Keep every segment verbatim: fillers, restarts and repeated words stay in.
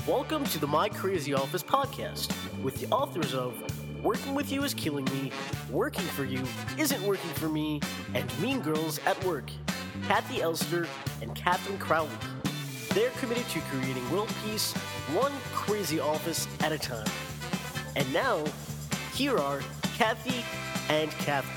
Welcome to the My Crazy Office podcast with the authors of Working With You Is Killing Me, Working For You Isn't Working For Me, and Mean Girls at Work, Kathy Elster and Catherine Crowley. They're committed to creating world peace, one crazy office at a time. And now, here are Kathy and Catherine.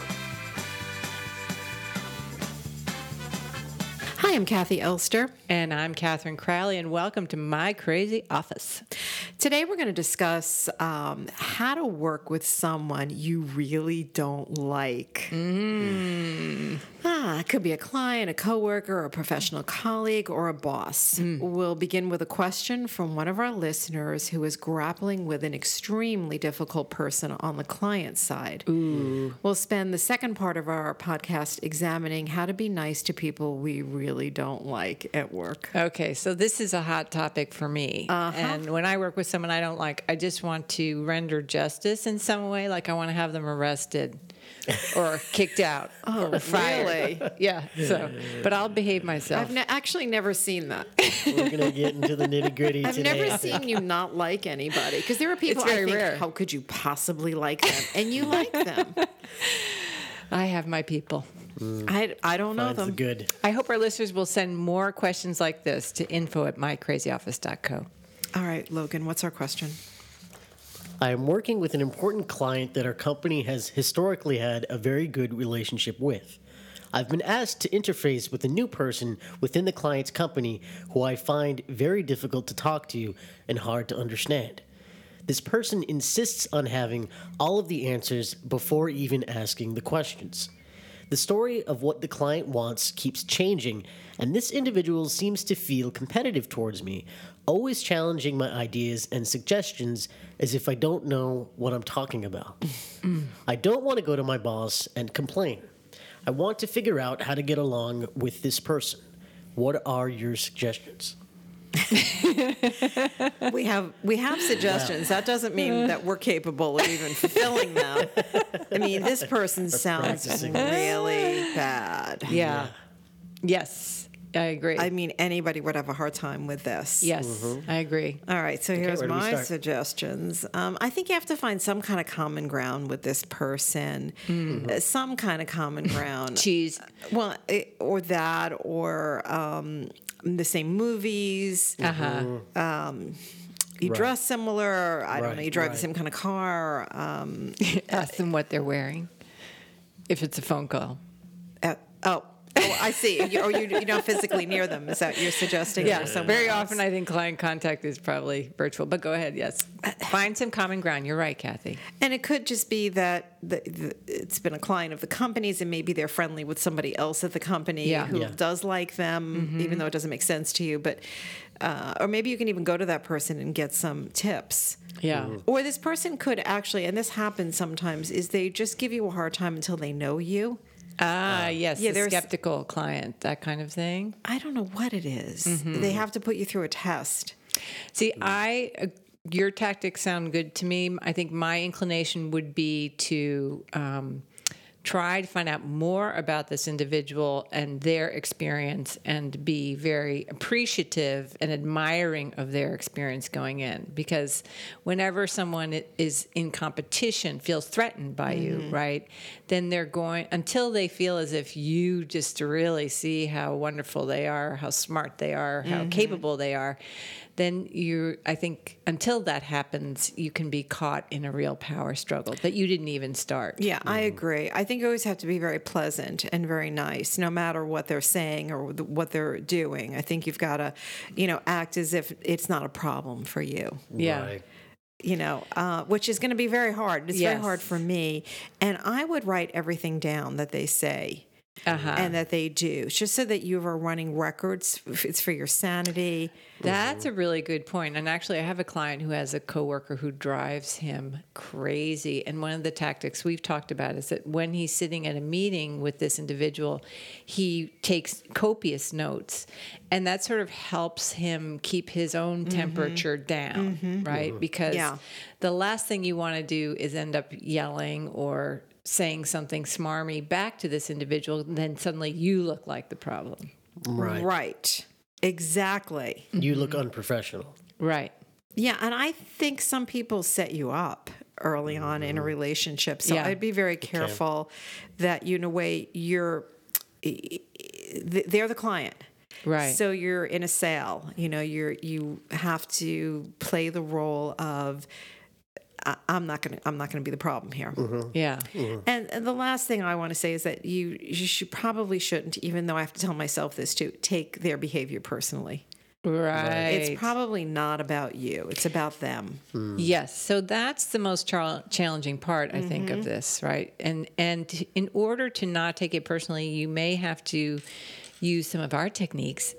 Hi, I'm Kathy Elster. And I'm Catherine Crowley, and welcome to My Crazy Office. Today we're going to discuss um, how to work with someone you really don't like. Mm. Ah, it could be a client, a coworker, a professional colleague, or a boss. Mm. We'll begin with a question from one of our listeners who is grappling with an extremely difficult person on the client side. Ooh. We'll spend the second part of our podcast examining how to be nice to people we really don't like at work. Okay, so this is a hot topic for me. Uh-huh. And when I work with someone I don't like, I just want to render justice in some way. Like I want to have them arrested or kicked out oh, or fired. Really? Yeah, so, but I'll behave myself. I've ne- actually never seen that. We're going to get into the nitty-gritty I've today. never seen you not like anybody. Because there are people It's very I think, rare. how could you possibly like them? And you like them. I have my people. Mm. I, I don't know Finds the them. good. I hope our listeners will send more questions like this to info at my crazy office dot co. All right, Logan, what's our question? I am working with an important client that our company has historically had a very good relationship with. I've been asked to interface with a new person within the client's company who I find very difficult to talk to and hard to understand. This person insists on having all of the answers before even asking the questions. The story of what the client wants keeps changing, and this individual seems to feel competitive towards me, always challenging my ideas and suggestions as if I don't know what I'm talking about. I don't want to go to my boss and complain. I want to figure out how to get along with this person. What are your suggestions? We have we have suggestions. That doesn't mean that we're capable of even fulfilling them. I mean, this person sounds practicing. really bad. Yeah. Yes, I agree. I mean, anybody would have a hard time with this. yes, I agree. All right, so here's where do we my start? suggestions. Um, I think you have to find some kind of common ground with this person, uh, some kind of common ground. Cheese. Well, it, or that, or um, the same movies. Uh-huh. You Right. dress similar. I don't Right, know. You drive right. the same kind of car. Um, Ask them what they're wearing if it's a phone call. uh, oh, oh, I see. You, or you, you're not physically near them. Is that you're suggesting? Yeah, or someone very else? often I think client contact is probably virtual, but go ahead, yes. Find some common ground. You're right, Kathy. And it could just be that the, the, it's been a client of the company's, and maybe they're friendly with somebody else at the company Yeah. who Yeah. does like them, even though it doesn't make sense to you. But uh, or maybe you can even go to that person and get some tips. Yeah. Or this person could actually, and this happens sometimes, is they just give you a hard time until they know you. Ah, yes, yeah, the there's- skeptical client, that kind of thing. I don't know what it is. They have to put you through a test. See, I uh, your tactics sound good to me. I think my inclination would be to um, try to find out more about this individual and their experience and be very appreciative and admiring of their experience going in. Because whenever someone i- is in competition, feels threatened by you, right, then they're going, until they feel as if you just really see how wonderful they are, how smart they are, how capable they are, then you, I think, until that happens, you can be caught in a real power struggle that you didn't even start. Yeah, I agree. I think you always have to be very pleasant and very nice, no matter what they're saying or th- what they're doing. I think you've got to, you know, act as if it's not a problem for you. Yeah. Right. You know, uh, which is going to be very hard. It's very Yes. hard for me. And I would write everything down that they say Uh-huh. and that they do, just so that you are running records. It's for your sanity. That's a really good point. And actually, I have a client who has a coworker who drives him crazy. And one of the tactics we've talked about is that when he's sitting at a meeting with this individual, he takes copious notes. And that sort of helps him keep his own temperature down, right? Because Yeah. the last thing you want to do is end up yelling or saying something smarmy back to this individual. Then suddenly you look like the problem. Right. Right. Exactly. You look unprofessional. Right. Yeah, and I think some people set you up early on in a relationship. So Yeah. I'd be very careful that, you know, way you're, they're the client. Right. So you're in a sale, you know, you're, you have to play the role of, I, I'm not going to, I'm not going to be the problem here. Yeah. And, and the last thing I want to say is that you, you should probably shouldn't, even though I have to tell myself this too, take their behavior personally. Right. It's probably not about you. It's about them. Yes. So that's the most char- challenging part, I think, of this, right? And and in order to not take it personally, you may have to use some of our techniques.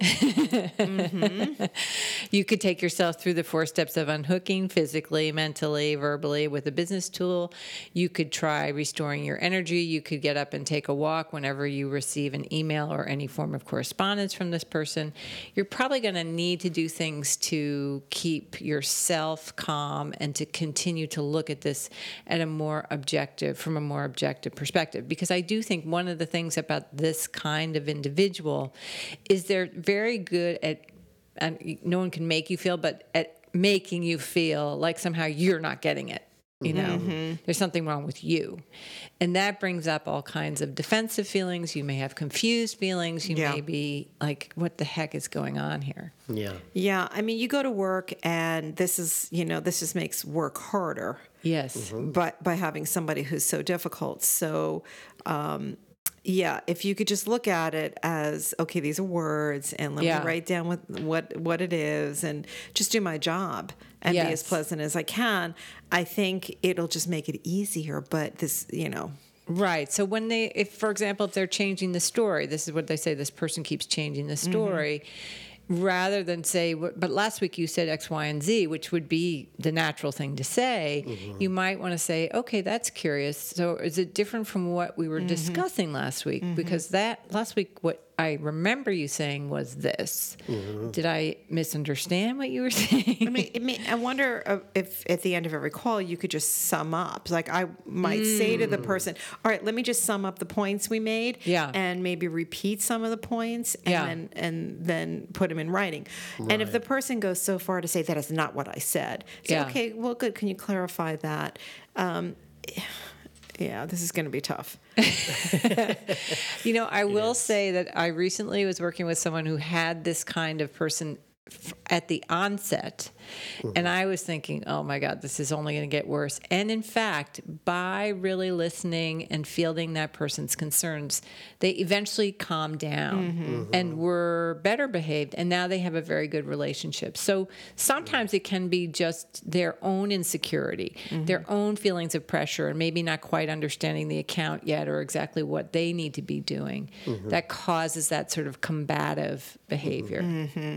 mm-hmm. You could take yourself through the four steps of unhooking physically, mentally, verbally with a business tool. You could try restoring your energy. You could get up and take a walk whenever you receive an email or any form of correspondence from this person. You're probably going to need to do things to keep yourself calm and to continue to look at this at a more objective, from a more objective perspective. Because I do think one of the things about this kind of individual is they're very good at, and no one can make you feel, but at making you feel like somehow you're not getting it. You know, mm-hmm. There's something wrong with you. And that brings up all kinds of defensive feelings. You may have confused feelings. You Yeah. may be like, what the heck is going on here? Yeah. Yeah. I mean, you go to work and this is, you know, this just makes work harder. Yes. But by having somebody who's so difficult. So, um, yeah, if you could just look at it as, okay, these are words, and let Yeah. me write down what, what what it is, and just do my job and be as Yes. pleasant as I can, I think it'll just make it easier. But this, you know, Right. So when they, if for example, if they're changing the story, this is what they say, this person keeps changing the story. Rather than say, but last week you said X, Y, and Z, which would be the natural thing to say, mm-hmm. you might want to say, okay, that's curious. So is it different from what we were mm-hmm. discussing last week? Mm-hmm. Because that last week, what I remember you saying was this. Mm-hmm. Did I misunderstand what you were saying? I mean, it may, I wonder if at the end of every call you could just sum up. Like I might mm. say to the person, all right, let me just sum up the points we made, yeah. and maybe repeat some of the points, and yeah. then, and then put them in writing. Right. And if the person goes so far to say that is not what I said, say, yeah. okay, well, good. Can you clarify that? Um, Yeah, this is going to be tough. You know, I will say that I recently was working with someone who had this kind of person f- at the onset. Mm-hmm. And I was thinking, oh my God, this is only going to get worse. And in fact, by really listening and fielding that person's concerns, they eventually calmed down mm-hmm. and were better behaved. And now they have a very good relationship. So sometimes it can be just their own insecurity, mm-hmm. their own feelings of pressure, and maybe not quite understanding the account yet or exactly what they need to be doing mm-hmm. that causes that sort of combative behavior. Mm-hmm.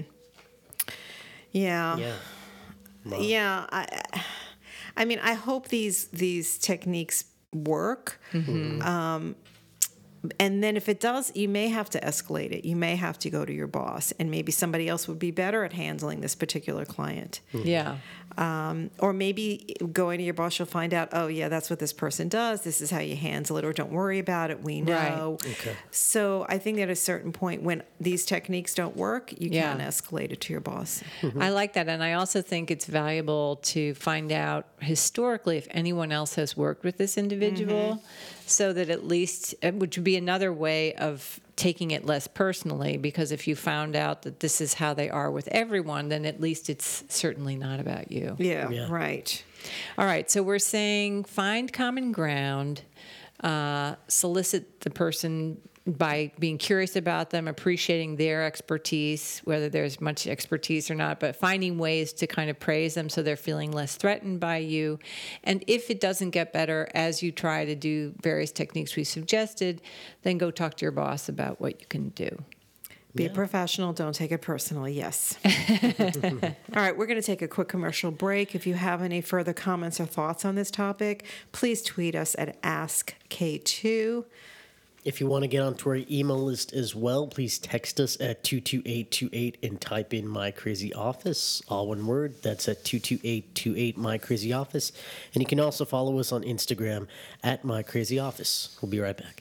Yeah. Yeah. Wow. Yeah, I, I mean, I hope these these techniques work. Mm-hmm. Um, and then if it does, you may have to escalate it. You may have to go to your boss, and maybe somebody else would be better at handling this particular client. Mm-hmm. Yeah. Um, or maybe going to your boss, you'll find out, oh, yeah, that's what this person does. This is how you handle it, or don't worry about it. We know. Right. Okay. So I think at a certain point when these techniques don't work, you Yeah. can escalate it to your boss. I like that. And I also think it's valuable to find out historically if anyone else has worked with this individual mm-hmm. so that at least, which would be another way of taking it less personally, because if you found out that this is how they are with everyone, then at least it's certainly not about you. Yeah, Yeah. right. All right. So we're saying find common ground, uh, solicit the person by being curious about them, appreciating their expertise, whether there's much expertise or not, but finding ways to kind of praise them so they're feeling less threatened by you. And if it doesn't get better as you try to do various techniques we suggested, then go talk to your boss about what you can do. Be Yeah. a professional. Don't take it personally. Yes. All right. We're going to take a quick commercial break. If you have any further comments or thoughts on this topic, please tweet us at ask K two. If you want to get onto our email list as well, please text us at two two eight two eight and type in My Crazy Office, all one word. That's at two two eight two eight My Crazy Office. And you can also follow us on Instagram at My Crazy Office. We'll be right back.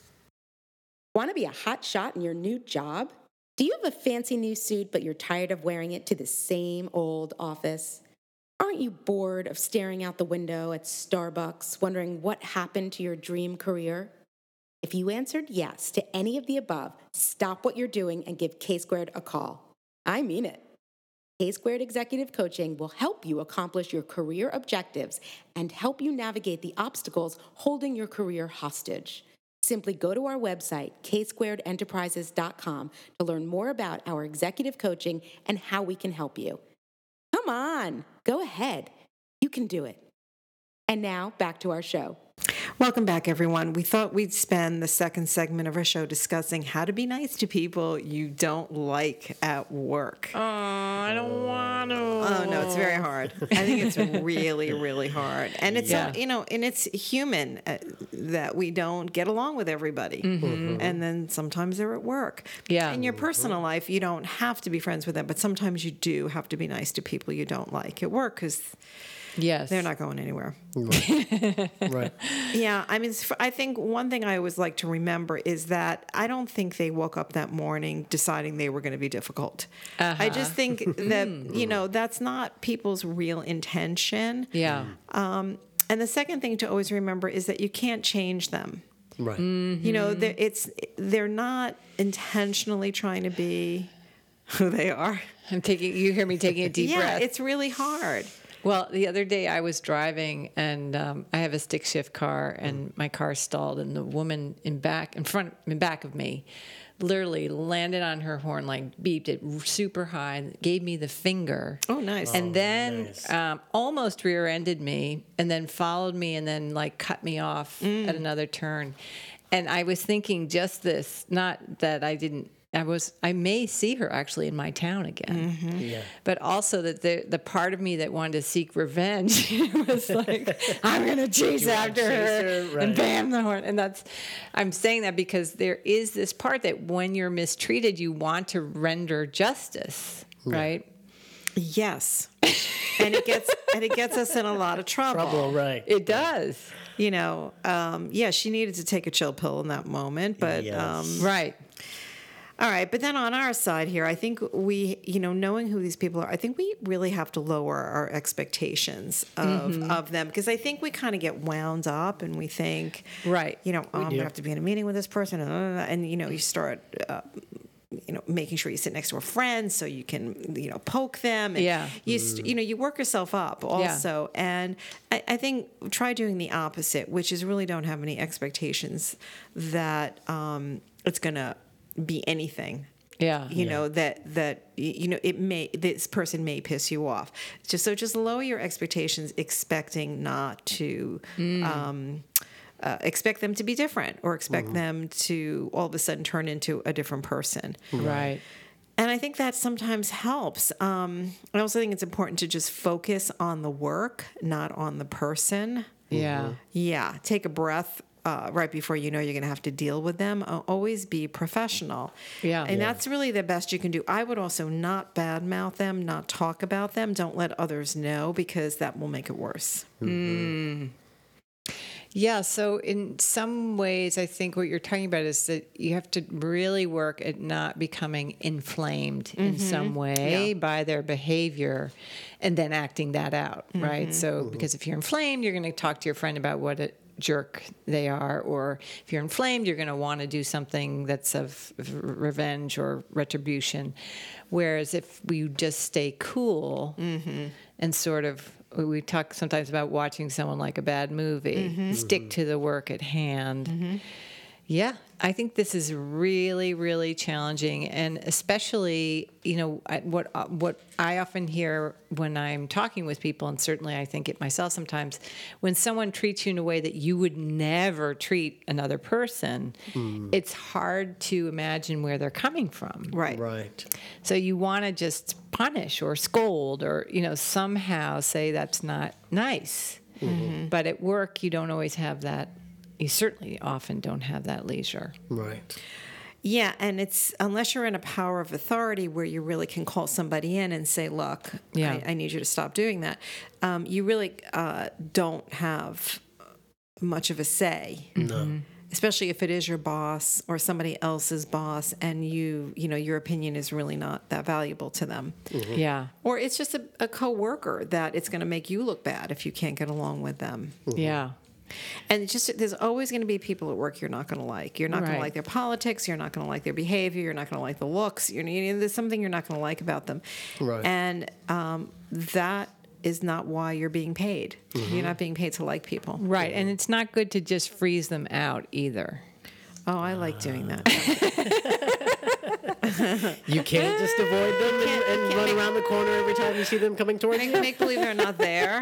Want to be a hot shot in your new job? Do you have a fancy new suit, but you're tired of wearing it to the same old office? Aren't you bored of staring out the window at Starbucks, wondering what happened to your dream career? If you answered yes to any of the above, stop what you're doing and give K Squared a call. I mean it. K Squared Executive Coaching will help you accomplish your career objectives and help you navigate the obstacles holding your career hostage. Simply go to our website, k squared enterprises dot com, to learn more about our executive coaching and how we can help you. Come on, go ahead. You can do it. And now, back to our show. Welcome back, everyone. We thought we'd spend the second segment of our show discussing how to be nice to people you don't like at work. Oh, I don't want to. Oh, no, it's very hard. I think it's really, really hard. And it's, Yeah. uh, you know, and it's human uh, that we don't get along with everybody. Mm-hmm. And then sometimes they're at work. Yeah. In your personal life, you don't have to be friends with them, but sometimes you do have to be nice to people you don't like at work because Yes. they're not going anywhere. Right. Yeah, I mean, it's- I think one thing I always like to remember is that I don't think they woke up that morning deciding they were going to be difficult. I just think that, you know, that's not people's real intention. Yeah. Um, and the second thing to always remember is that you can't change them. Right. You know, they're, it's they're not intentionally trying to be who they are. I'm taking, you hear me taking a deep yeah, breath. it's really hard. Well, the other day I was driving and um, I have a stick shift car and my car stalled and the woman in back, in front, in back of me, literally landed on her horn, like beeped it super high, and gave me the finger. Oh, nice. And then nice. um, almost rear-ended me and then followed me and then like cut me off at another turn. And I was thinking just this, not that I didn't, I was, I may see her actually in my town again, Yeah. but also that the the part of me that wanted to seek revenge was like, I'm gonna chase after chase her, her, right. and bam the horn. And that's, I'm saying that because there is this part that when you're mistreated, you want to render justice, right? Yes. and it gets and it gets us in a lot of trouble. Trouble, right. It does, You know, um, yeah, she needed to take a chill pill in that moment, but Yes. um, right? all right. But then on our side here, I think we, you know, knowing who these people are, I think we really have to lower our expectations of, of them because I think we kind of get wound up and we think, Right. you know, oh, I'm do. gonna have to be in a meeting with this person, and, uh, and you know, you start. Uh, you know, making sure you sit next to a friend so you can, you know, poke them. And Yeah. You, st- you know, you work yourself up also. And I, I think try doing the opposite, which is really don't have any expectations that um, it's going to be anything. Yeah. You know, that, that, y- you know, it may, this person may piss you off. Just, so just lower your expectations, expecting not to, um, Uh, expect them to be different or expect them to all of a sudden turn into a different person. Right. And I think that sometimes helps. Um, I also think it's important to just focus on the work, not on the person. Yeah. Yeah, take a breath uh, right before you know you're going to have to deal with them. Uh, always be professional. Yeah. And Yeah. that's really the best you can do. I would also not badmouth them, not talk about them. Don't let others know because that will make it worse. Yeah, so in some ways, I think what you're talking about is that you have to really work at not becoming inflamed in some way by their behavior and then acting that out, right? So, because if you're inflamed, you're going to talk to your friend about what a jerk they are, or if you're inflamed, you're going to want to do something that's of of revenge or retribution. Whereas if we just stay cool and sort of, we talk sometimes about watching someone like a bad movie, stick to the work at hand. Yeah, I think this is really, really challenging, and especially, you know, I- what uh, what I often hear when I'm talking with people, and certainly I think it myself sometimes, when someone treats you in a way that you would never treat another person, it's hard to imagine where they're coming from. Right. Right. So you want to just punish or scold or, you know, somehow say that's not nice. But at work, you don't always have that. You certainly often don't have that leisure. Right. Yeah, and it's unless you're in a power of authority where you really can call somebody in and say, "Look, Yeah. I, I need you to stop doing that." Um, you really uh, don't have much of a say. No. especially if it is your boss or somebody else's boss, and you, you know, your opinion is really not that valuable to them. Mm-hmm. Yeah. Or it's just a, a coworker that it's going to make you look bad if you can't get along with them. Yeah. And it's just there's always going to be people at work you're not going to like. You're not going Right. to like their politics. You're not going to like their behavior. You're not going to like the looks. You're, you know, there's something you're not going to like about them. Right. And um, that is not why you're being paid. Mm-hmm. You're not being paid to like people. Right. And it's not good to just freeze them out either. Oh, I like doing that. You can't just avoid them and, and run around the corner every time you see them coming towards make, you. make believe they're not there.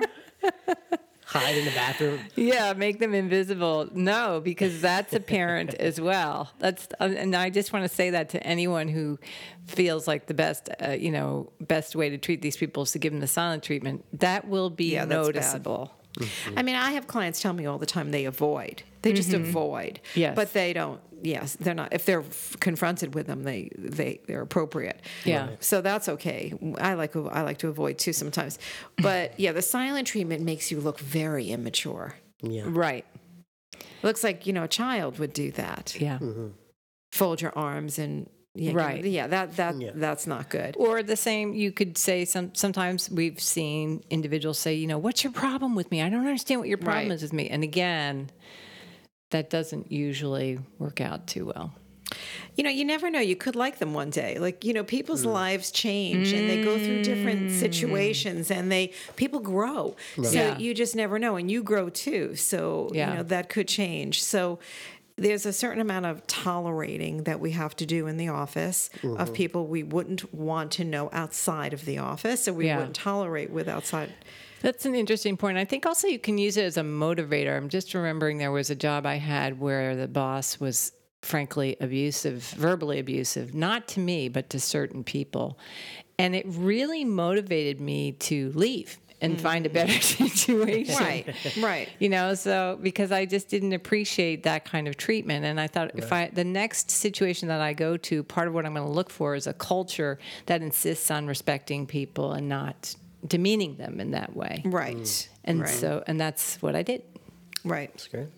Hide in the bathroom. Yeah, make them invisible. No, because that's apparent as well. That's and I just want to say that to anyone who feels like the best, uh, you know, best way to treat these people is to give them the silent treatment. That will be Yeah, that's bad. noticeable. I mean, I have clients tell me all the time they avoid. They just avoid. Yes. But they don't. Yes, they're not. If they're f- confronted with them, they they they're appropriate. Yeah. So that's okay. I like I like to avoid too sometimes. But yeah, the silent treatment makes you look very immature. Yeah. Right. It looks like, you know, a child would do that. Yeah. Fold your arms and yeah, Right. Yeah, that that Yeah. that's not good. Or the same, you could say some. Sometimes we've seen individuals say, you know, what's your problem with me? I don't understand what your problem Right. is with me. And again, that doesn't usually work out too well. You know, you never know. You could like them one day. Like, you know, people's lives change and they go through different situations and they people grow. So Yeah. you just never know. And you grow too. So, Yeah. you know, that could change. So there's a certain amount of tolerating that we have to do in the office of people we wouldn't want to know outside of the office, or we Yeah. wouldn't tolerate with outside. That's an interesting point. I think also you can use it as a motivator. I'm just remembering there was a job I had where the boss was frankly abusive, verbally abusive, not to me, but to certain people. And it really motivated me to leave and find a better situation. Right, right. You know, so because I just didn't appreciate that kind of treatment. And I thought if I, the next situation that I go to, part of what I'm going to look for is a culture that insists on respecting people and not demeaning them in that way. Right. And right. so, and that's what I did. Right. That's great.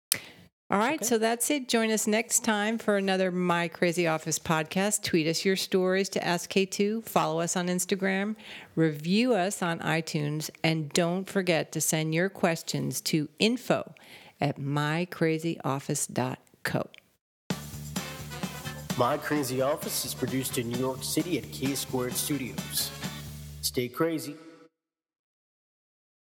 All right, so that's it. Join us next time for another My Crazy Office podcast. Tweet us your stories to Ask K two. Follow us on Instagram. Review us on iTunes. And don't forget to send your questions to info at my crazy office dot co. My Crazy Office is produced in New York City at K Squared Studios. Stay crazy.